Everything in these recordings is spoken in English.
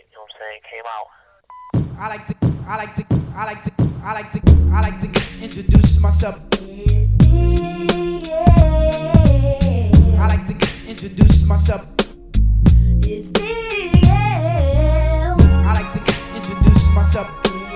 you know what I'm saying, came out. I like to introduce myself. I like to introduce myself. It's Big L. I like to introduce myself.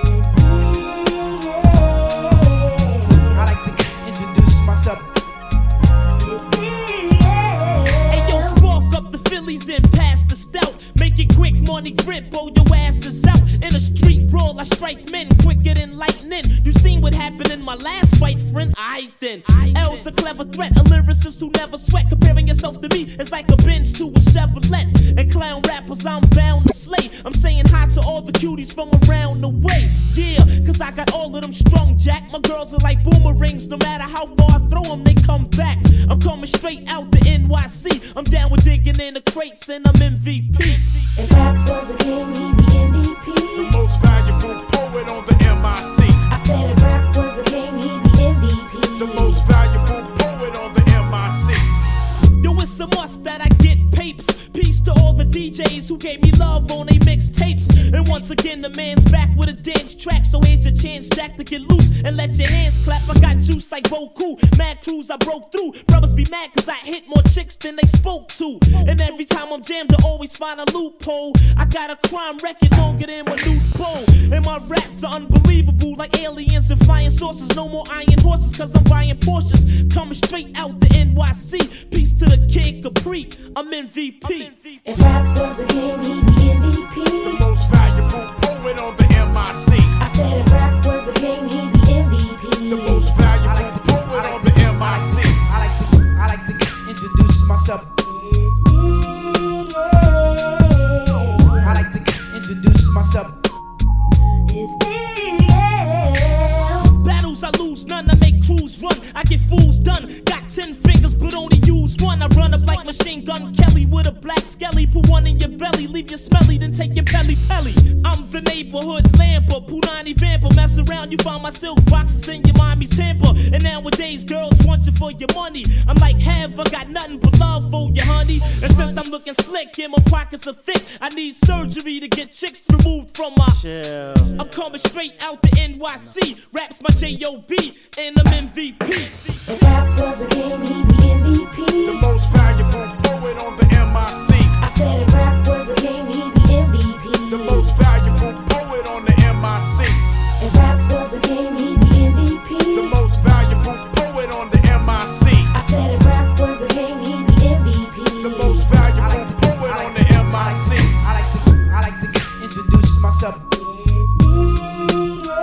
I like to introduce myself. It's Big L. Hey yo, spark up the Phillies and pass the stout. Make it quick, money grip, oh your ass is out. In a street brawl, I strike men quicker than lightning. You seen what happened in my last fight, friend? Aight then. L's a clever threat, a lyricist who never sweat. Comparing yourself to me is like a Benz to a Chevrolet. And clown rappers I'm bound to slay. I'm saying hi to all the cuties from around the way. Yeah, cause I got all of them strung, Jack. My girls are like boomerangs, no matter how far I throw them, they come back. I'm coming straight out the NYC. I'm down with digging in the crates and I'm MVP. If rap was a game, he'd be MVP. The most valuable poet on the MIC. I said if rap was a game, he'd be MVP. The most valuable poet on the MIC. Yo, it's a must that I get papes. Peace to all the DJs who gave me love on they mixtapes. And once again, the man's back with a dance track. So here's your chance, Jack, to get loose and let your hands clap. I got juice like Boku, mad crews I broke through. Brothers be mad cause I hit more chicks than they spoke to. And every time I'm jammed, I always find a loophole. I got a crime record longer than my new bowl. And my raps are unbelievable, like aliens and flying saucers. No more iron horses cause I'm buying Porsches. Coming straight out the NYC. Peace to the Kid Capri, I'm MVP. If rap was a game, he'd be MVP. The most valuable poet on the MIC. I said if rap was a game, he'd be MVP. The most valuable poet on the MIC. I like to introduce myself. It's Big L. I like to introduce myself. It's Big L. Battles I lose, none I make crews run. I get fools done. Got 10 fingers, but only use one. I run up like Machine Gun Kelly with a black skelly. Put one in your belly, leave you smelly, then take your pelly. I'm the neighborhood lamper, Punani vamper. Mess around, you find my silk boxes in your mommy's hamper. And nowadays, girls want you for your money. I'm like, have I got nothing but love for you, honey? And since I'm looking slick and my pockets are thick, I need surgery to get chicks removed from my chill. I'm coming straight out the NYC. Raps my J.O.B. and I'm MVP. If rap was a game, he'd be MVP. The most valuable poet on the MIC. I said if rap was a game, he'd be MVP. The most valuable poet on the MIC. If rap was a game, he'd be MVP. The most valuable poet on the MIC. I said if rap was a game, he'd be MVP. The most valuable poet on the MIC. I like to introduce myself. It's Big L.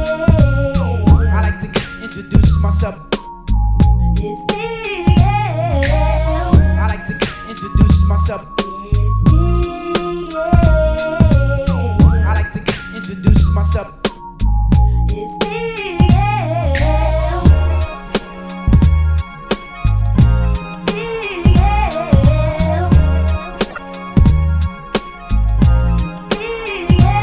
I like to introduce myself. It's Big L. I like to introduce myself. It's Big L. I like to introduce myself. It's Big L. Big L. Big L.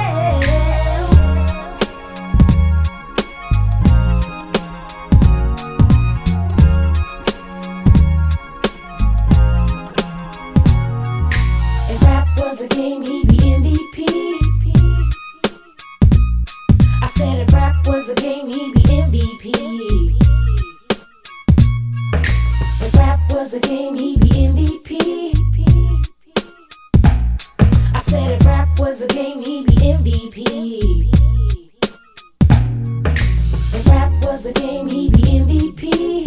If rap was a game, he'd be MVP. I said if rap was a game, he'd be MVP. If rap was a game, he'd be MVP. I said if rap was a game, he'd be MVP. If rap was a game, he'd be MVP.